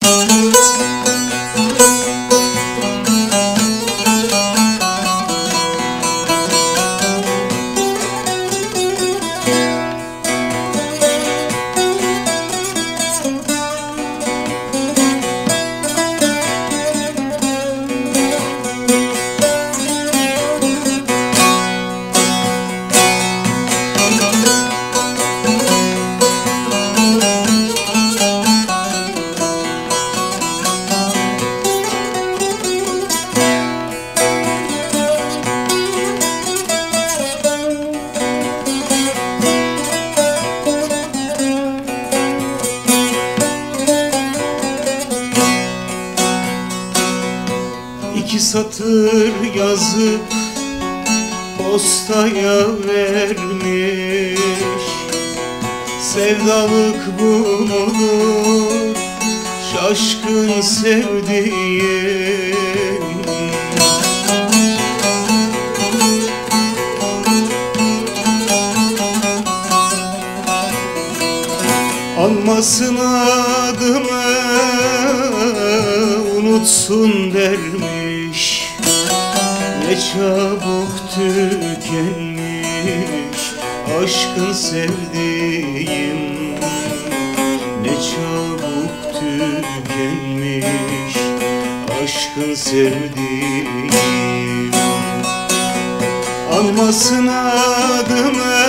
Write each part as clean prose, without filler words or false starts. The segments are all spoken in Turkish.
İki satır yazıp postaya vermiş, sevdalık bu mudur şaşkın sevdiğim? Anmasın adımı, unutsun dermiş. Ne çabuk tükenmiş aşkın sevdiğim. Ne çabuk tükenmiş aşkın sevdiğim. Anmasın adımı,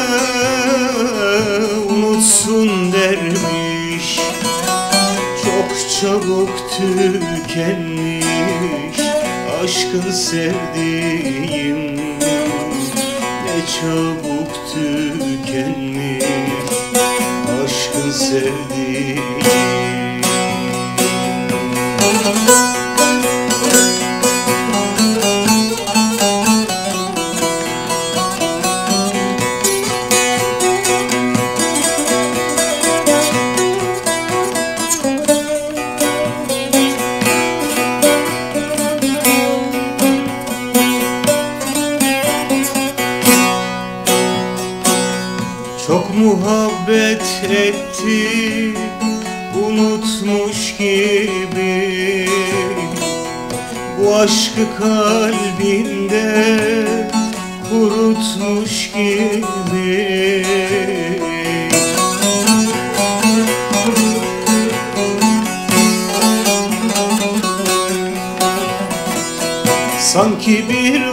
unutsun dermiş. Çok çabuk tükenmiş aşkın sevdiğim. Ne çabuk tükenmiş aşkın sevdiğim. Çok muhabbet etti, unutmuş gibi. Bu aşkı kalbinde kurutmuş gibi. Sanki bir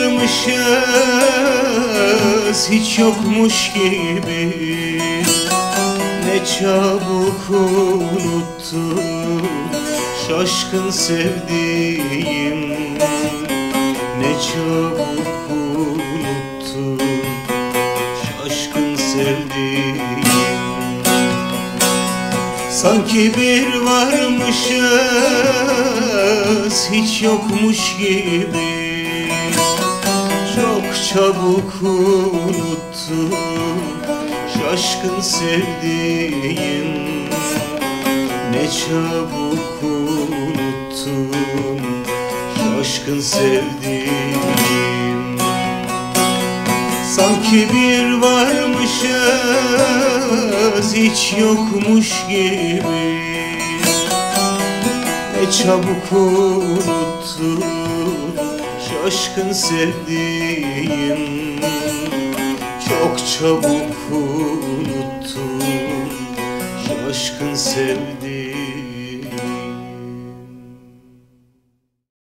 varmışız, hiç yokmuş gibi. Ne çabuk unuttum şaşkın sevdiğim. Ne çabuk unuttum şaşkın sevdiğim. Sanki bir varmışız, hiç yokmuş gibi. Çok çabuk unuttum şaşkın sevdiğim. Ne çabuk unuttum şaşkın sevdiğim. Sanki bir varmışız, hiç yokmuş gibi. Ne çabuk unuttum şaşkın sevdiğim. Çok çabuk unuttum şaşkın sevdiğim.